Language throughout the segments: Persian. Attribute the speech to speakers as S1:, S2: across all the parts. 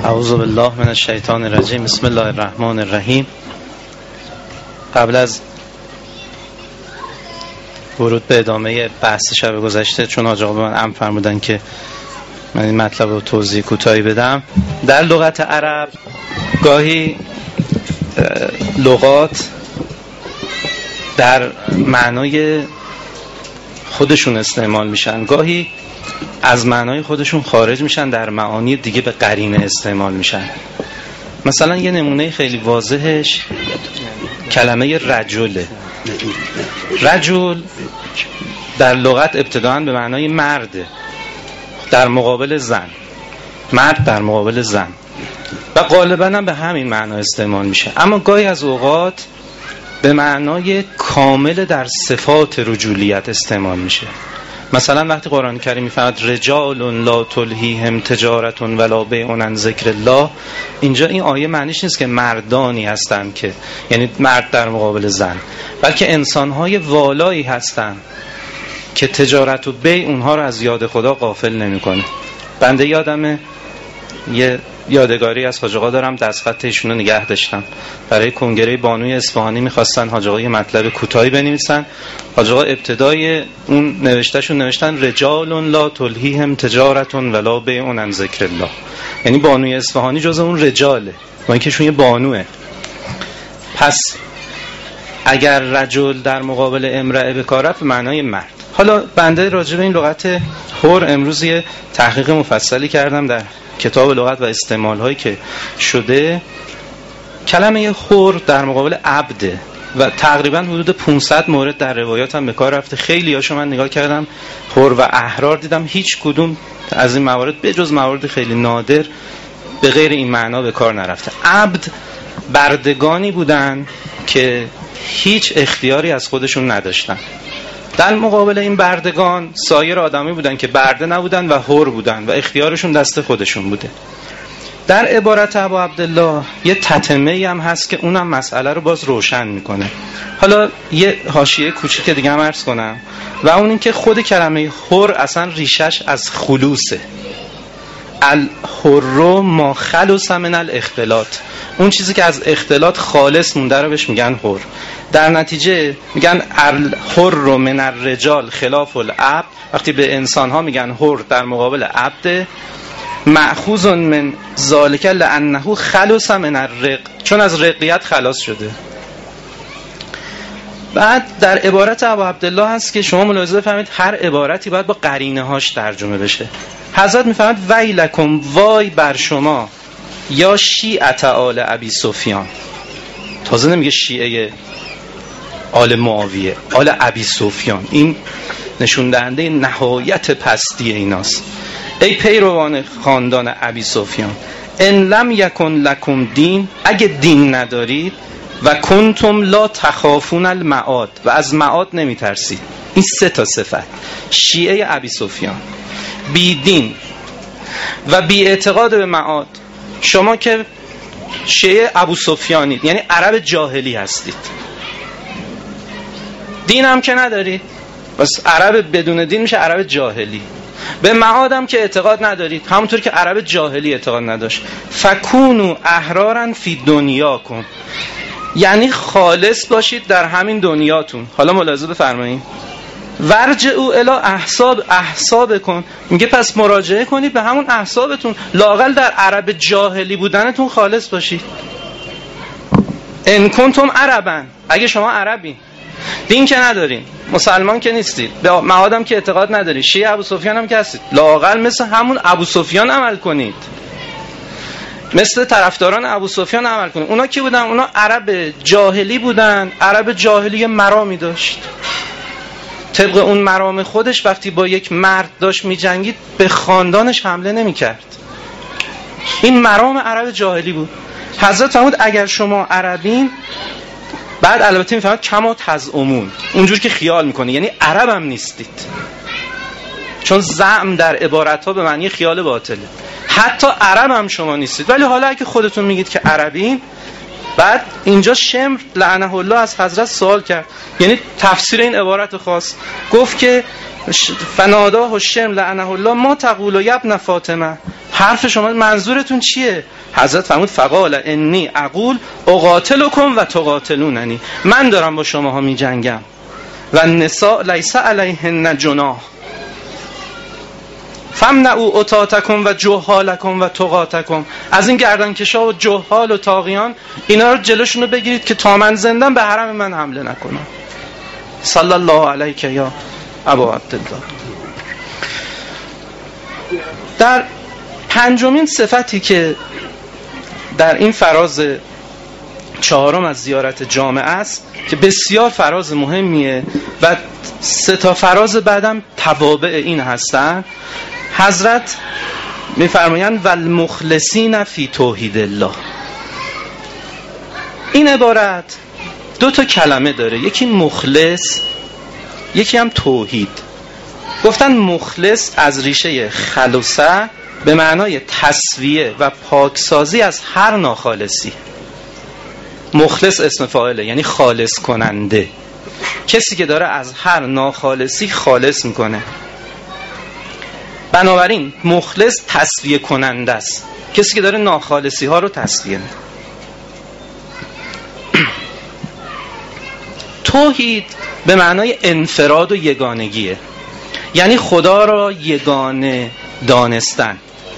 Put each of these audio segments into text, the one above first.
S1: اعوذ بالله من الشیطان الرجیم. بسم الله الرحمن الرحیم. قبل از ورود به ادامه بحث شب گذشته، چون حاج آقا به من امر فرمودن که من این مطلب رو توضیح کوتاهی بدم، در لغت عرب گاهی لغات در معنای خودشون استعمال میشن، گاهی از معنای خودشون خارج میشن، در معانی دیگه به قرینه استعمال میشن. مثلا یه نمونه خیلی واضحش کلمه رجله. رجل در لغت ابتداً به معنای مرده در مقابل زن، مرد در مقابل زن، و غالباً هم به همین معنا استعمال میشه. اما گاهی از اوقات به معنای کامل در صفات رجولیت استعمال میشه. مثلا وقتی قرآن کریم میفرماید رجال لا تلهیهم تجارت ولا بیع عن ذکر الله، اینجا این آیه معنیش نیست که مردانی هستن، که یعنی مرد در مقابل زن، بلکه انسانهای والایی هستن که تجارت و بیع اونها رو از یاد خدا غافل نمیکنه. بنده یادمه یه یادگاری از حاج آقا دارم، دستخط ایشونو نگه داشتم. برای کنگره بانوی اصفهانی می‌خواستن حاج آقا یه مطلب کوتاهی بنویسن. حاج آقا ابتدای اون نوشتن رجال لا تلهیهم تجارت ولا بیع عن ذکر الله، یعنی بانوی اصفهانی جز اون رجاله، با اینکه شون یه بانوه. پس اگر رجل در مقابل امرأه به کار رفت به معنای مرد. حالا بنده راجع به این لغت حر امروز یه تحقیق مفصلی کردم در کتاب لغت و استعمال‌هایی که شده. کلمه حر در مقابل عبده و تقریبا حدود 500 مورد در روایات هم به کار رفته. خیلی هاشو من نگاه کردم، حر و احرار دیدم، هیچ کدوم از این موارد به جز موارد خیلی نادر به غیر این معنا به کار نرفته. عبد بردگانی بودن که هیچ اختیاری از خودشون نداشتن. در مقابل این بردگان سایر آدمی بودن که برده نبودن و حر بودن و اختیارشون دست خودشون بوده. در عبارت ابا عبدالله یه تتمه‌ای هم هست که اونم مسئله رو باز روشن میکنه. حالا یه حاشیه کوچیک دیگه هم عرض کنم، و اون این که خود کلمه حر اصلا ریشش از خلوصه. الحر ما خلص من الاختلاط، اون چیزی که از اختلاط خالص مونده رو بهش میگن حر. در نتیجه میگن الحر من الرجال خلاف العبد، وقتی به انسان ها میگن حر در مقابل عبد، مأخوذ من ذالک لانه خلص من الرق، چون از رقیت خلاص شده. بعد در عبارت ابو عبدالله هست که شما ملاحظه بفرمایید هر عبارتی باید با قرینه هاش ترجمه بشه. حضرت میفرماید ویلکم، وای بر شما، یا شیعه آل ابی سفیان. تازه نمیگه شیعه آل معاویه، آل ابی سفیان. این نشون دهنده نهایت پستی ایناست. ای پیروان خاندان ابی سفیان، ان لم یکن لکم دین، اگه دین ندارید، و کنتم لا تخافون المعاد، و از معاد نمیترسید. این 3 صفت شیعه ابی سفیان: بی دین و بی اعتقاد به معاد. شما که شیعه ابو سفیانید یعنی عرب جاهلی هستید، دین هم که ندارید، بس عرب بدون دین میشه عرب جاهلی. به معاد هم که اعتقاد ندارید، همونطور که عرب جاهلی اعتقاد نداشت. فکونوا احرارا فی دنیاکم، یعنی خالص باشید در همین دنیاتون. حالا ملاحظه بفرمایید ورجعوا الی احسابکم، میگه پس مراجعه کنید به همون احسابتون، لااقل در عرب جاهلی بودنتون خالص باشید. ان کنتم عربا، اگه شما عربین، دین که ندارین، مسلمان که نیستید، به معادم که اعتقاد ندارید، شیعه ابو سفیان هم که هستید، لااقل مثل همون ابو سفیان عمل کنید، مثل طرفداران ابو سفیان عمل کنید. اونا کی بودن؟ اونا عرب جاهلی بودن. عرب جاهلی مرامی داشت، طبق اون مرام خودش وقتی با یک مرد داشت می جنگید به خاندانش حمله نمی کرد. این مرام عرب جاهلی بود. حضرت فرمود اگر شما عربین، بعد البته می فرمود کما تزعمون، اونجور که خیال میکنه، یعنی عرب هم نیستید، چون زعم در عبارت ها به معنی خیال باطله. حتی عرب هم شما نیستید، ولی حالا اگه خودتون میگید که عربین. بعد اینجا شمر لعنه الله از حضرت سوال کرد، یعنی تفسیر این عبارت خاص، گفت که فناداه الشمر لعنه الله ما تقول یا ابن فاطمه، حرف شما منظورتون چیه؟ حضرت فرمود فقال انی اقول اقاتلکم و تقاتلوننی، من دارم با شماها می جنگم و النساء لیس علیهن جناح فمنعوا عتاتکم و جهالکم و طغاتکم، از این گردنکشا و جهال و طاغیان اینا رو جلوشون رو بگیرید که تا من زندم به حرم من حمله نکنم. صلی الله علیک یا ابا عبدالله. در پنجمین صفتی که در این فراز چهارم از زیارت جامع است که بسیار فراز مهمیه و 3 فراز بعدم توابع این هستن، حضرت میفرمایند والمخلصین فی توحید الله. این عبارت 2 کلمه داره، یکی مخلص، یکی هم توحید. گفتن مخلص از ریشه خلوصه به معنای تسویه و پاکسازی از هر ناخالصی. مخلص اسم فاعله، یعنی خالص کننده، کسی که داره از هر ناخالصی خالص میکنه. بنابراین مخلص تسویه کننده است، کسی که داره ناخالصی ها رو تسویه میکنه. توحید به معنای انفراد و یگانگیه، یعنی خدا را یگانه دانستن.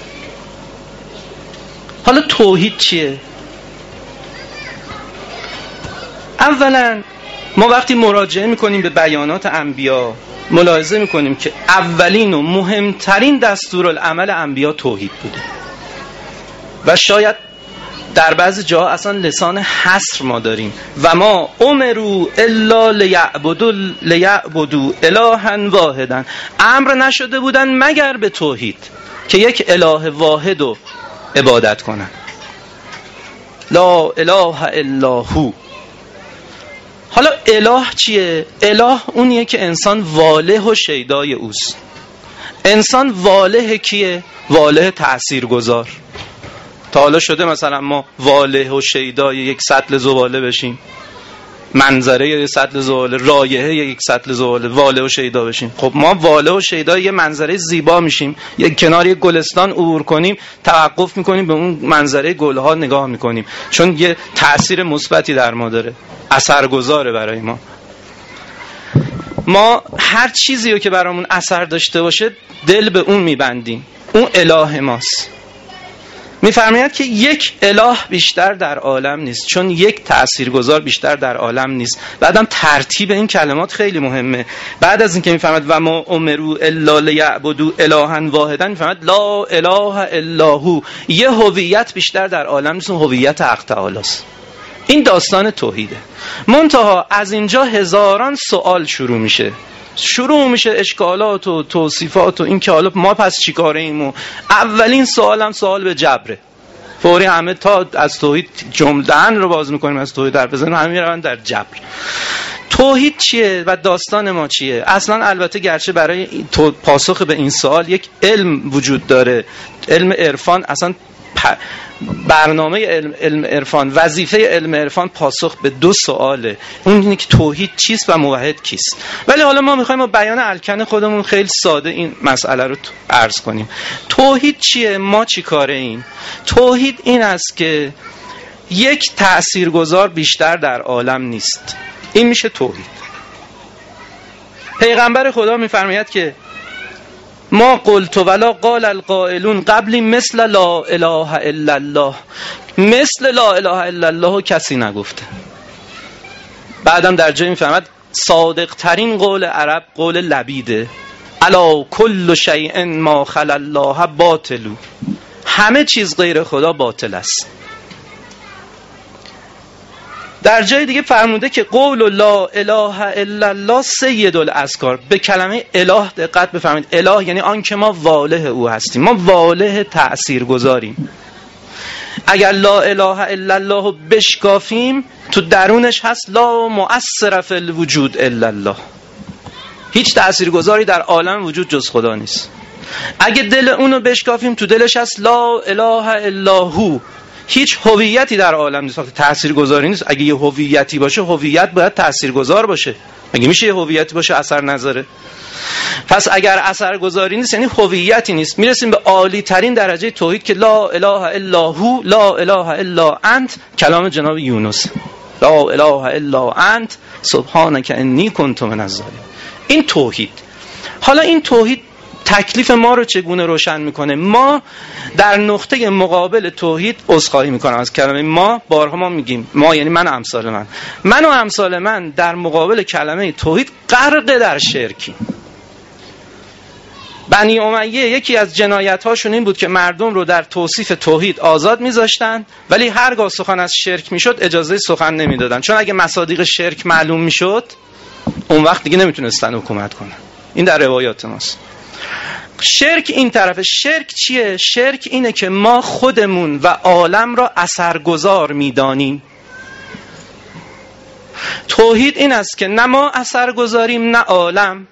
S1: حالا توحید چیه؟ اولا ما وقتی مراجعه میکنیم به بیانات انبیا ملاحظه میکنیم که اولین و مهمترین دستورالعمل انبیا توحید بوده و شاید در بعضی جاها اصلا لسان حصر ما داریم و ما امروا الا لیعبدوا الها واحدا، امر نشده بودن مگر به توحید که یک اله واحد رو عبادت کنن. لا اله الا هو. حالا اله چیه؟ اله اونیه که انسان واله و شیدای اوست. انسان واله کیه؟ واله تأثیرگذار. تا حالا شده مثلا ما واله و شیدای یک سطل زباله بشیم؟ منظره یک سطل زباله، رایحه یک سطل زباله، واله و شیدا بشیم؟ خب ما واله و شیدا یه منظره زیبا میشیم، یک کنار یک گلستان عبور کنیم توقف میکنیم به اون منظره گلها نگاه میکنیم، چون یه تأثیر مثبتی در ما داره، اثرگذاره برای ما. ما هر چیزی رو که برامون اثر داشته باشه دل به اون میبندیم، اون اله ماست. میفرماید که یک اله بیشتر در عالم نیست، چون یک تأثیرگذار بیشتر در عالم نیست. بعدم ترتیب این کلمات خیلی مهمه. بعد از اینکه میفرماید و ما امروا الا لیعبدوا الها واحدا، میفرماید لا اله الا هو، یه هویت بیشتر در عالم نیست، هویت حق تعالی است. این داستان توحیده. منتها از اینجا هزاران سوال شروع میشه اشکالات و توصیفات و این که حالا ما پس چیکاره ایم. و اولین سوالم سوال به جبره. فوری همه تا از توحید جمله‌ان رو باز میکنیم از توحید در بزنیم، همه میرون در جبر. توحید چیه و داستان ما چیه؟ اصلا البته گرچه برای پاسخ به این سوال یک علم وجود داره، علم عرفان، اصلا برنامه علم عرفان، وظیفه علم عرفان پاسخ به 2 سواله. اون اینه که توحید چیست و موحد کیست. ولی حالا ما میخوایم با بیان الکن خودمون خیلی ساده این مسئله رو عرض کنیم. توحید چیه؟ ما چی کاره ایم؟ توحید این است که یک تأثیرگذار بیشتر در عالم نیست. این میشه توحید. پیغمبر خدا میفرماید که ما قلت ولا قال القائلون قبلی مثل لا اله الا الله، مثل لا اله الا الله کسی نگفته. بعدم در جای میفهمد صادق ترین قول عرب قول لبیده، الا کل شیء ما خلا الله باطل، همه چیز غیر خدا باطل است. در جای دیگه فرموده که قول لا اله الا الله سید الاذکار. به کلمه اله دقت بفرمایید. اله یعنی آن که ما واله او هستیم، ما واله تأثیر گذاریم. اگر لا اله الا الله بشکافیم تو درونش هست لا مؤثر فی الوجود الا الله، هیچ تأثیرگذاری در عالم وجود جز خدا نیست. اگه دل اونو بشکافیم تو دلش هست لا اله الا هو، هیچ هویتی در عالم نیست. تاثیرگذاری نیست. اگه یه هویتی باشه، هویت باید تاثیرگذار باشه. مگه میشه یه هویتی باشه اثر نذاره؟ پس اگر اثرگذاری نیست یعنی هویتی نیست. میرسیم به عالی ترین درجه توحید که لا اله الا هو لا اله الا انت، کلام جناب یونس، لا اله الا انت سبحانک انی کنت من الظالمین. این توحید. حالا این توحید تکلیف ما رو چگونه روشن میکنه؟ ما در نقطه مقابل توحید عذرخواهی میکنم از کلمه ما، بارها ما میگیم ما یعنی من و امثال من در مقابل کلمه توحید غرق در شرکی. بنی امیه یکی از جنایت‌هاشون این بود که مردم رو در توصیف توحید آزاد میذاشتن، ولی هرگاه سخن از شرک میشد اجازه سخن نمیدادن، چون اگه مصادیق شرک معلوم میشد اون وقت دیگه نمیتونستن حکومت کنن. این در روایات ماست. شرک این طرف. شرک چیه؟ شرک اینه که ما خودمون و عالم را اثرگذار میدانیم. توحید این است که نه ما اثرگذاریم نه عالم.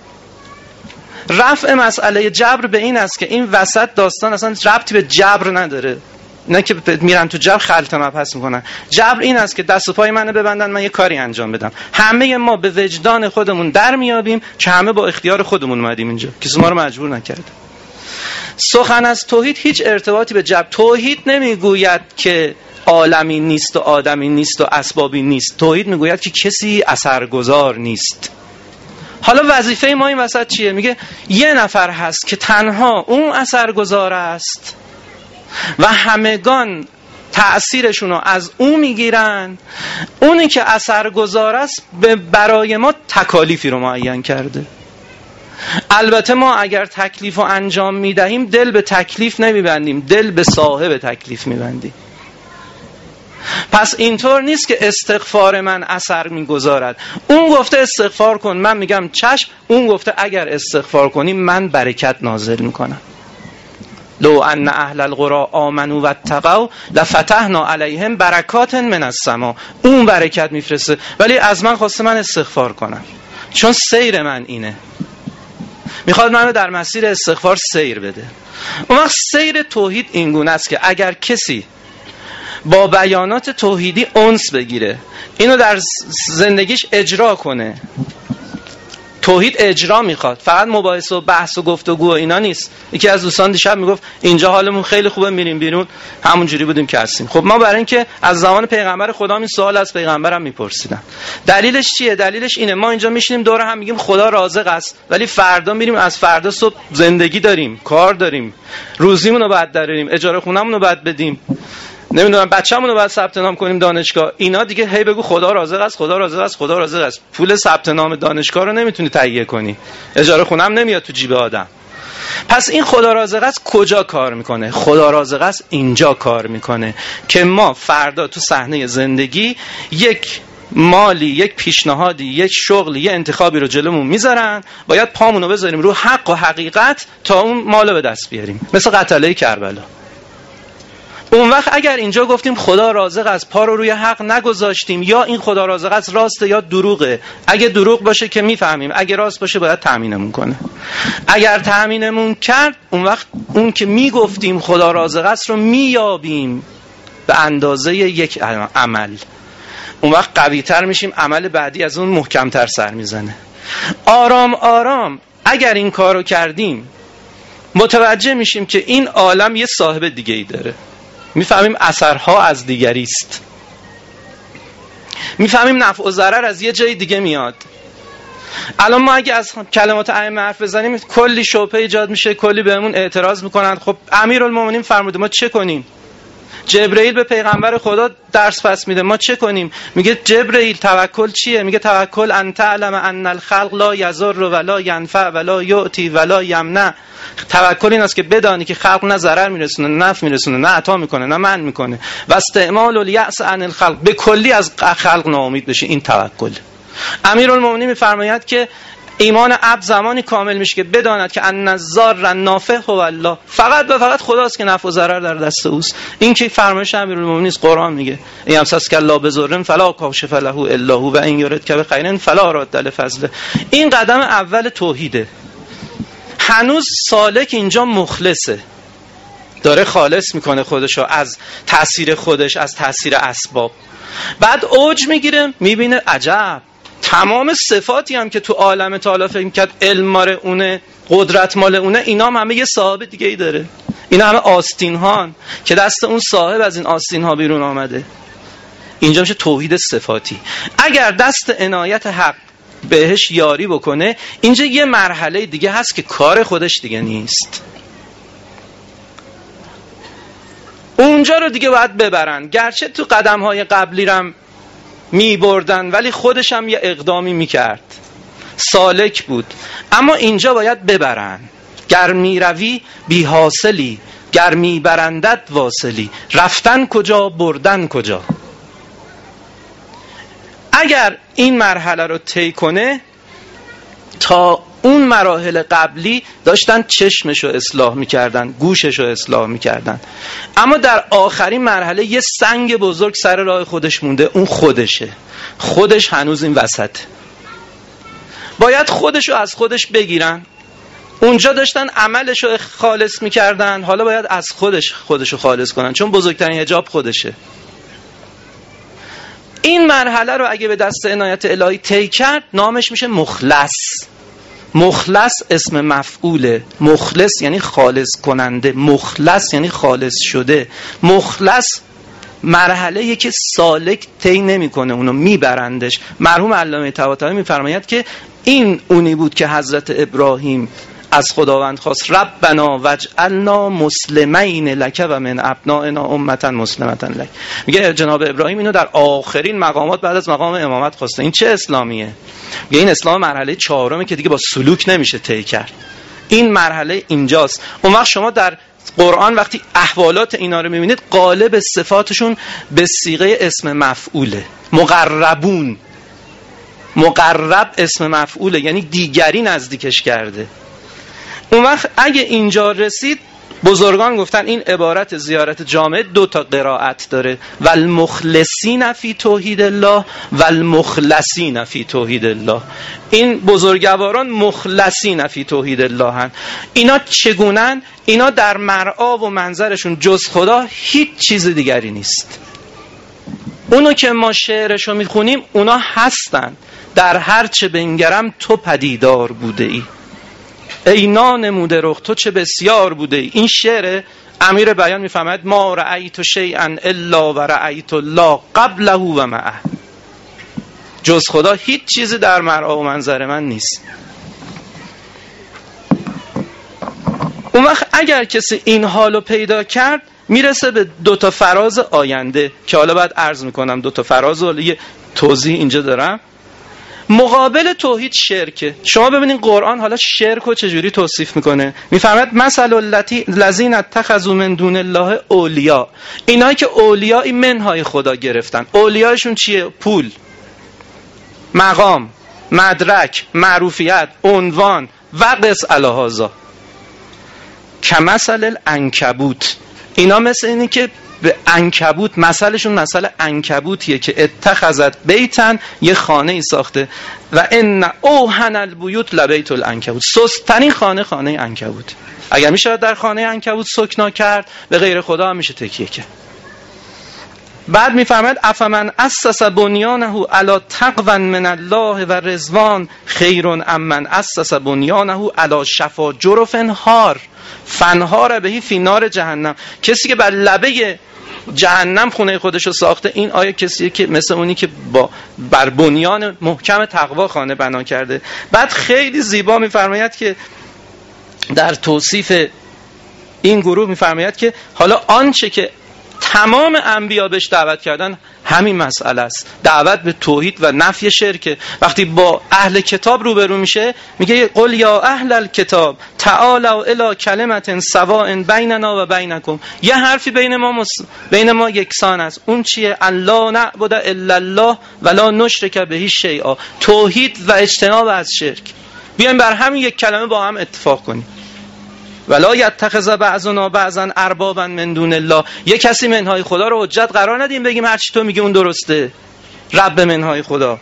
S1: رفع مسئله جبر به این است که این وسط داستان اصلا ربطی به جبر نداره، نه که میرن تو جبر خلط مبحث میکنن. جبر این است که دست و پای منو ببندن من یه کاری انجام بدم. همه ما به وجدان خودمون در میابیم که همه با اختیار خودمون اومدیم اینجا، کسی ما رو مجبور نکرده. سخن از توحید هیچ ارتباطی به جبر. توحید نمیگوید که عالمی نیست و آدمی نیست و اسبابی نیست. توحید میگوید که کسی اثرگذار نیست. حالا وظیفه ما این وسط چیه؟ میگه یه نفر هست که تنها اون اثرگذار است و همگان تأثیرشون رو از اون میگیرن. اونی که اثرگذار است برای ما تکالیفی رو معین کرده. البته ما اگر تکلیف رو انجام میدهیم دل به تکلیف نمیبندیم، دل به صاحب تکلیف میبندیم. پس اینطور نیست که استغفار من اثر میگذارد. اون گفته استغفار کن، من میگم چشم. اون گفته اگر استغفار کنی من برکت نازل میکنم. لو ان اهل القرى آمنوا واتقوا لفتحنا علیهم برکات من السماء. اون برکت میفرسته، ولی از من خواسته من استغفار کنم، چون سیر من اینه. میخواد منو در مسیر استغفار سیر بده. اون وقت سیر توحید این گونه است که اگر کسی با بیانات توحیدی انس بگیره، اینو در زندگیش اجرا کنه. توحید اجرا میخواد، فقط مباحثه و بحث و گفتگو و اینا نیست. یکی از دوستان دیشب میگفت اینجا حالمون خیلی خوبه میریم بیرون همون جوری بودیم که هستیم. خب ما برای اینکه از زمان پیغمبر خدا این سوال از پیغمبرم میپرسیدن. دلیلش چیه؟ دلیلش اینه ما اینجا میشینیم دور هم میگیم خدا رازق است، ولی فردا میریم از فردا صبح زندگی داریم، کار داریم، روزیمون رو باید دراریم، اجاره خونمون رو باید بدیم، نمیدونم بچه‌مون رو باید ثبت نام کنیم دانشگاه. اینا دیگه هی بگو خدا رازق است، خدا رازق است، خدا رازق است. پول ثبت نام دانشگاه رو نمیتونی تهیه کنی، اجاره خونم نمیاد تو جیب آدم. پس این خدا رازق است کجا کار میکنه؟ خدا رازق است اینجا کار میکنه که ما فردا تو صحنه زندگی یک مالی، یک پیشنهادی، یک شغلی، یک انتخابی رو جلومون میذارن، باید پامونو بذاریم رو حق و حقیقت تا اون مالو به دست بیاریم، مثل قتله کربلا. اون وقت اگر اینجا گفتیم خدا رازق است، پا رو روی حق نگذاشتیم، یا این خدا رازق است راسته یا دروغه. اگه دروغ باشه که میفهمیم، اگه راست باشه باید تأمینمون کنه. اگر تأمینمون کرد اون وقت اون که میگفتیم خدا رازق است رو میابیم به اندازه یک عمل. اون وقت قوی تر میشیم، عمل بعدی از اون محکمتر سر میزنه. آرام آرام اگر این کارو کردیم متوجه میشیم که این عالم یه صاحب دیگه ای داره. میفهمیم اثرها از دیگری است. میفهمیم نفع و ضرر از یه جای دیگه میاد. الان ما اگه از کلمات ائمه حرف بزنیم کلی شبهه ایجاد میشه، کلی بهمون اعتراض میکنن. خب امیرالمومنین فرموده ما چه کنیم؟ جبرئیل به پیغمبر خدا درس پس میده، ما چه کنیم؟ میگه جبرئیل توکل چیه؟ میگه توکل ان تعلم ان الخلق لا یضر ولا ینفع ولا یعطی ولا یمنع. توکل این است که بدانی که خلق نه ضرر میرسونه نه نفع میرسونه، نه عطا میکنه نه منع میکنه. و استعمال الیأس عن الخلق، به کلی از خلق ناامید بشی. این توکل. امیرالمومنین میفرماید که ایمان عبد زمانی کامل میشه که بداند که ان الضار النافع هو الله، فقط و فقط خداست که نفع و ضرر در دست اوست. این که فرمایش امیرالمومنین است. قرآن میگه این امسس کلا بزرن فلا کاشف له الا هو و ان یرد که بخیرن فلا راد لفضله. این قدم اول توحیده. هنوز سالک اینجا مخلصه. داره خالص میکنه خودشو از تأثیر خودش، از تأثیر اسباب. بعد اوج میگیره، میبینه عجب تمام صفاتی هم که تو عالم تعالی فکر میکرد علم مال اونه، قدرت مال اونه، اینا هم همه یه صاحب دیگه ای داره. اینا همه آستین هان که دست اون صاحب از این آستین ها بیرون آمده. اینجا میشه توحید صفاتی. اگر دست عنایت حق بهش یاری بکنه، اینجا یه مرحله دیگه هست که کار خودش دیگه نیست. اونجا رو دیگه باید ببرن، گرچه تو قدم‌های قبلی رم میبردن ولی خودش هم یه اقدامی میکرد، سالک بود، اما اینجا باید ببرن. گر میروی بی حاصلی، گر میبرندت واصلی، رفتن کجا بردن کجا. اگر این مرحله رو طی کنه، تا اون مراحل قبلی داشتن چشمشو اصلاح میکردن، گوششو اصلاح میکردن، اما در آخرین مرحله یه سنگ بزرگ سر راه خودش مونده، اون خودشه. خودش هنوز این وسطه. باید خودشو از خودش بگیرن. اونجا داشتن عملشو خالص میکردن، حالا باید از خودشو خالص کنن، چون بزرگترین حجاب خودشه. این مرحله رو اگه به دست عنایت الهی طی کرد، نامش میشه مخلص. مخلص اسم مفعوله. مخلص یعنی خالص کننده، مخلص یعنی خالص شده. مخلص مرحله که سالک طی نمیکنه، اونو میبرندش. مرحوم علامه طباطبایی میفرماید که این اونی بود که حضرت ابراهیم از خداوند خواست ربنا وجعلنا مسلمین لک و من ابنائنا امة مسلمة لک. میگه جناب ابراهیم اینو در آخرین مقامات بعد از مقام امامت خواسته. این چه اسلامیه؟ میگه این اسلام مرحله 4 که دیگه با سلوک نمیشه طی کرد. این مرحله اینجاست. اون وقت شما در قرآن وقتی احوالات اینا رو میبینید، غالب صفاتشون به صیغه اسم مفعوله. مقربون، مقرب اسم مفعوله، یعنی دیگری نزدیکش کرده. اون وقت اگه اینجا رسید، بزرگان گفتن این عبارت زیارت جامعه 2 قرائت داره، والمخلصین فی توحید الله والمخلصین فی توحید الله. این بزرگواران مخلصین فی توحید الله هن. اینا چگونن؟ اینا در مرعا و منظرشون جز خدا هیچ چیز دیگری نیست. اونو که ما شعرشو میخونیم اونا هستن. در هر چه بنگرم تو پدیدار بوده ای، ای نانموده رخ تو چه بسیار بوده ای. این شعر امیر بیان میفهمد ما رأیت شیئا الا و رأیت الله قبله و معه. جز خدا هیچ چیزی در مرعا و منظر من نیست. اون وقت اگر کسی این حالو پیدا کرد، میرسه به 2 فراز آینده که حالا باید عرض میکنم. 2 فراز و یه توضیح اینجا دارم. مقابل توحید شرکه. شما ببینید قرآن حالا شرک رو چجوری توصیف میکنه. میفرماید مثل الذین اتخذوا من دون الله اولیاء. اینایی که اولیای منهای خدا گرفتن. اولیایشون چیه؟ پول، مقام، مدرک، معروفیت، عنوان و قس الهازا. کمثل العنکبوت. اینا مثل اینی که به عنکبوت، مثلشون مثل عنکبوتیه که اتخذت بیتن، یه خانه ای ساخته، و ان اوهن البیوت لبیت العنکبوت. سست‌ترین خانه خانه عنکبوت. اگر میشه در خانه عنکبوت سکنا کرد، به غیر خدا هم میشه تکیه کرد. بعد میفرماید افمن اسس بنیانه علی تقوی من الله و رضوان خیر ام من اسس بنیانه علی شفا جرف هار فنهار بهی فی نار جهنم. کسی که بر لبه جهنم خونه خودشو ساخته، این آیا کسیه که مثل اونی که بر بنیان محکم تقوا خانه بنا کرده. بعد خیلی زیبا میفرماید که در توصیف این گروه میفرماید که حالا آنچه که تمام انبیا بهش دعوت کردن همین مسئله است، دعوت به توحید و نفی شرک. وقتی با اهل کتاب روبرو میشه، میگه قل یا اهل الکتاب تعالوا الی کلمة سواء بیننا و بینکم. یه حرفی بین ما یکسان است. اون چیه؟ الله نعبد الا الله ولا نشرک به شیئا. توحید و اجتناب از شرک. بیایم بر همین یک کلمه با هم اتفاق کنیم. ولا یتخذ بعضنا بعضا اربابا من دون الله. یک کسی منهای خدا رو حجت قرار ندیم بگیم هر چی تو میگی اون درسته. رب منهای خدا.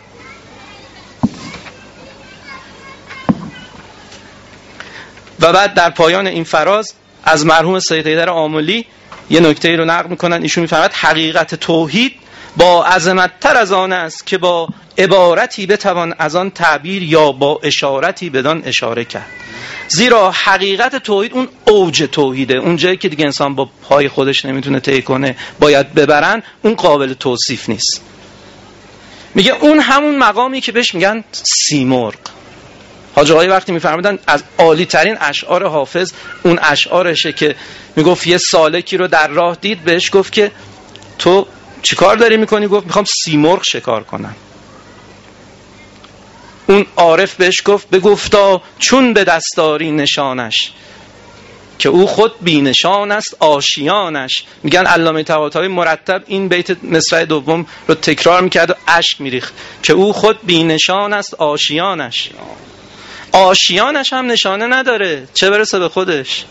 S1: و بعد در پایان این فراز از مرحوم سید حیدر آملی یه نکته رو نقل میکنن، ایشون میفرماید حقیقت توحید با عظمت‌تر از آن است که با عبارتی بتوان از آن تعبیر یا با اشارتی بدان اشاره کرد. زیرا حقیقت توحید اون اوج توحیده، اون جایی که دیگه انسان با پای خودش نمیتونه طی کنه، باید ببرن، اون قابل توصیف نیست. میگه اون همون مقامی که بهش میگن سیمرغ. حاج آقایی وقتی میفرمودن از عالی ترین اشعار حافظ اون اشعارشه که میگفت یه سالکی رو در راه دید، بهش گفت که تو چیکار داری میکنی؟ گفت میخوام سیمرغ شکار کنم. اون عارف بهش گفت بگفتا چون به دستاری نشانش، که او خود بی نشان است آشیانش. میگن علامه طباطبایی مرتب این بیت مصرع دوم رو تکرار میکرد و اشک میریخت که او خود بی نشان است آشیانش. آشیانش هم نشانه نداره، چه برسه به خودش.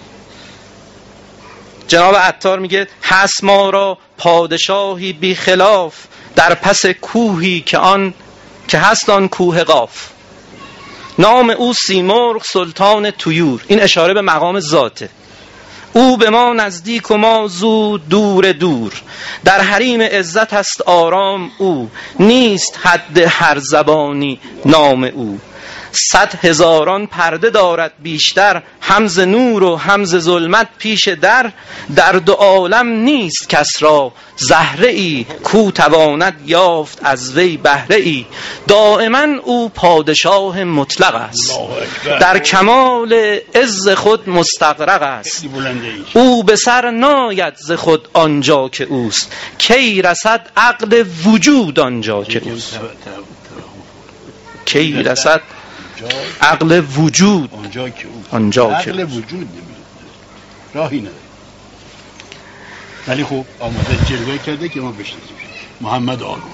S1: جناب عطار میگه هست ما را پادشاهی بی خلاف، در پس کوهی که هست آن کوه قاف. نام او سیمرغ سلطان طیور. این اشاره به مقام ذاته. او به ما نزدیک و ما زود دور دور، در حریم عزت است آرام او، نیست حد هر زبانی نام او. 100,000 پرده دارد بیشتر، همز نور و همز ظلمت پیش در دو عالم نیست کس را زهره ای، کو تواند یافت از وی بهره ای. دائما او پادشاه مطلق است، در کمال عز خود مستغرق است. او به سر ناید ز خود آنجا که اوست، کی رسد عقل وجود آنجا که اوست. کی رسد عقل وجود آنجا که
S2: عقل وجود نمیده، راهی نداره. ولی خب آماده جلوه کرده که ما بشناسیم. محمد آقا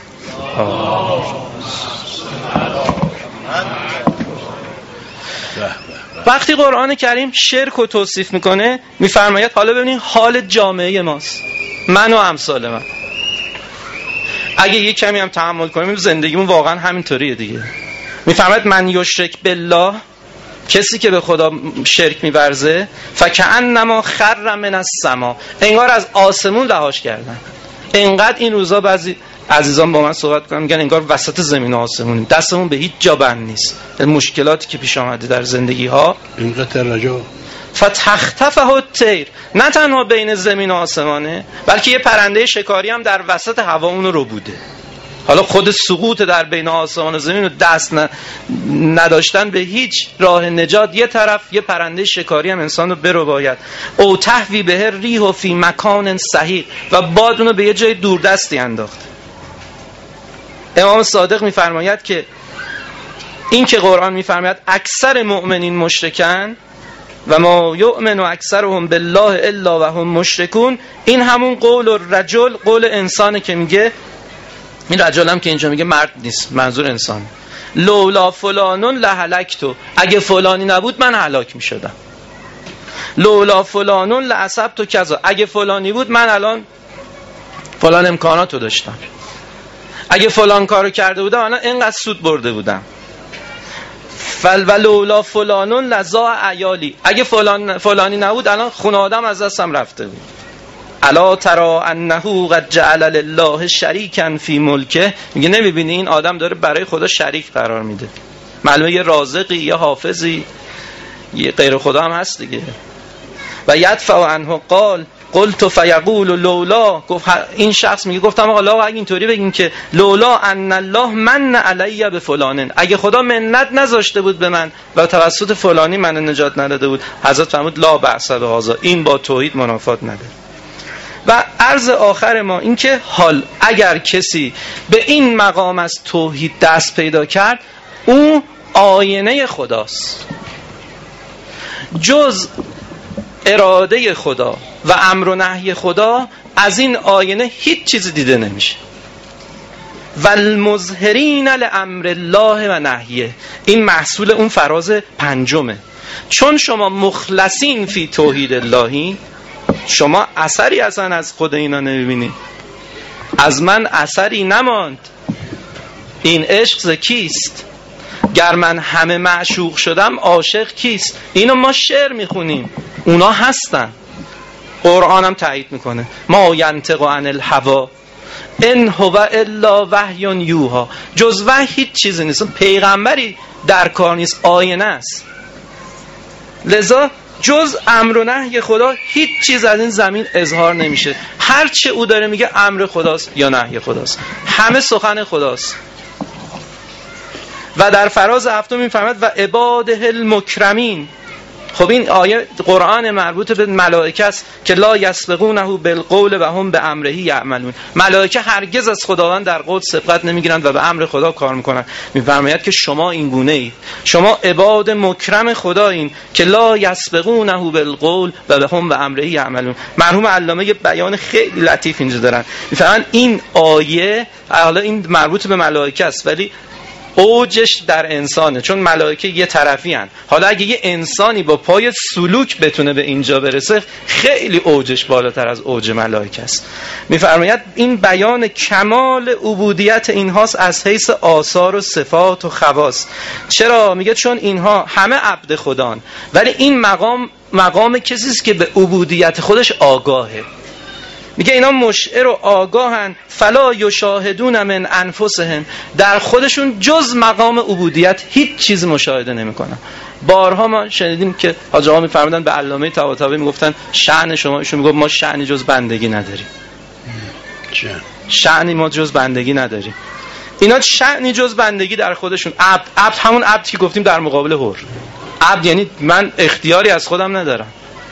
S1: وقتی قرآن کریم شرک رو توصیف میکنه میفرماید حالا ببینید حال جامعه ماست، من و امثال من. اگه یک کمی هم تحمل کنیم زندگیمون واقعا همینطوریه دیگه. میفرماید من یشرک بالله، کسی که به خدا شرک می‌ورزه، فکأنما خر من السما، انگار از آسمون رهاش کردن. انقدر این روزا بعضی عزیزان با من صحبت کنن میگن انگار وسط زمین و آسمونیم، دستمون به هیچ جا بند نیست. مشکلاتی که پیش آمده در زندگی ها
S2: اینقدر رجا
S1: فتختفه الطیر، نه تنها بین زمین و آسمانه بلکه یه پرنده شکاری هم در وسط هوا اون رو بوده. حالا خود سقوط در بین آسمان و زمین و دست نداشتن به هیچ راه نجات یه طرف، یه پرنده شکاری هم انسان رو برو باید. او تهوی به ریح و فی مکان صحیح، و باد اونو به یه جای دوردستی انداخت. امام صادق میفرماید که این که قرآن میفرماید اکثر مؤمنین مشرکن و ما یؤمن اکثرهم بالله الا و هم مشرکون، این همون قول الرجل، قول انسانه که میگه، این رجل هم که اینجا میگه مرد نیست، منظور انسان. لولا فلانون لهلکتو، اگه فلانی نبود من هلاک میشدم. لولا فلانون لعصبتو کذا، اگه فلانی بود من الان فلان امکاناتو داشتم. اگه فلان کارو کرده بودم الان اینقدر سود برده بودم. ولولا فلانون لزا عیالی، اگه فلانی نبود الان خونه آدم از دستم رفته بود. الا ترى انه قد جعل لله شریکا فی ملکه، میگه نمیبینی این آدم داره برای خدا شریک قرار میده. معلومه یه رازقی، یه حافظی، یه غیر خدا هم هست دیگه. و یدفع عنه قال قلت فیقول لولا، گفت این شخص میگه گفتم آقا اگه اینطوری بگین که لولا ان الله من علی بفلانن، اگه خدا منت نذاشته بود به من و توسط فلانی من نجات نداده بود، حضرت فرمود لا بأس بهذا، این با توحید منافات نداره. و عرض آخر ما این که حال اگر کسی به این مقام از توحید دست پیدا کرد، اون آینه خداست. جز اراده خدا و امر و نهی خدا از این آینه هیچ چیز دیده نمیشه. والمظهرین لامر الله و نهیه، این محصول اون فراز پنجمه. چون شما مخلصین فی توحید اللهی، شما اثری اصلا از خود اینا نمیبینید. از من اثری نماند، این عشق ز کیست؟ گر من همه معشوق شدم عاشق کیست؟ اینو ما شعر میخونیم، اونا هستن. قرآن هم تایید میکنه ما ینطق عن الهوا ان هو الا وحی یوحی، جز وحی هیچ چیزی نیست. پیغمبری در کار نیست، آینه است. لذا جز امر و نهی خدا هیچ چیز از این زمین اظهار نمیشه. هر چه او داره میگه امر خداست یا نهی خداست، همه سخن خداست. و در فراز هفتم میفرماد و عباده المکرمین. خب این آیه قرآن مربوط به ملائکه است که لا یسبقونه بالقول و هم به امره یعملون. ملائکه هرگز از خداوند در قول سبقت نمیگیرند و به امر خدا کار میکنند. میفرماید که شما این گونه اید، شما عباد مکرم خدایین که لا یسبقونه بالقول و هم به امره یعملون. مرحوم علامه یه بیان خیلی لطیف اینجا دارن، میفرمایند این آیه حالا این مربوط به ملائکه است ولی اوجش در انسانه، چون ملائکه یه طرفی هن. حالا اگه یه انسانی با پای سلوک بتونه به اینجا برسه خیلی اوجش بالاتر از اوج ملائکه است. میفرماید این بیان کمال عبودیت اینهاست از حیث آثار و صفات و خواص. چرا؟ میگه چون اینها همه عبد خدان، ولی این مقام کسی است که به عبودیت خودش آگاهه. میگه اینا مشعر و آگاهن فلا یشاهدون من انفسهم، در خودشون جز مقام عبودیت هیچ چیز مشاهده نمیکنن. بارها ما شنیدیم که حاج آقا میفرمودن به علامه طباطبایی میگفتن شأن شما، ایشون میگفت ما شأنی جز بندگی نداریم. شأنی ما جز بندگی نداریم. اینا شأنی جز بندگی در خودشون. عبد همون عبد که گفتیم در مقابل حر. عبد یعنی من اختیاری از خودم ندارم،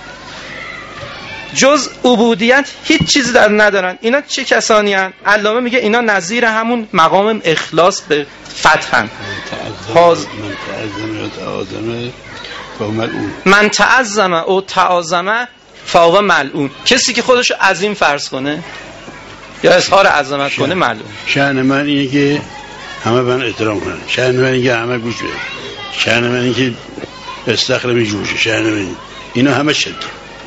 S1: جز عبودیت هیچ چیزی در ندارن. اینا چه کسانی هن؟ علامه میگه اینا نظیر همون مقام اخلاص به فتحن. من تعظم او تعظم فهو ملعون. کسی که خودشو عظیم فرض کنه یا اظهار عظمت کنه ملعون.
S2: شأن من اینه که همه من احترام کنن، شأن من اینه که همه گوش بدن، شأن من اینه که استخرم جوشه، شأن من اینا همه شرک.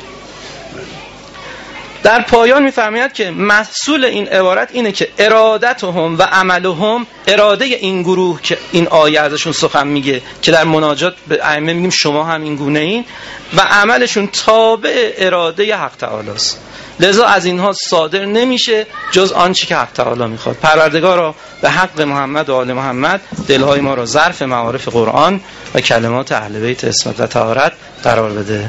S1: در پایان میفرماید که محصول این عبارت اینه که ارادتهم و عملهم، اراده این گروه که این آیه ازشون سخن میگه که در مناجات به ائمه میگیم شما هم این گونه این، و عملشون تابع اراده حق تعالی است. لذا از اینها صادر نمیشه جز آنچه که حق تعالی میخواد. پروردگارا به حق محمد و آل محمد دلهای ما را ظرف معارف قرآن و کلمات اهل بیت عصمت و طهارت قرار بده.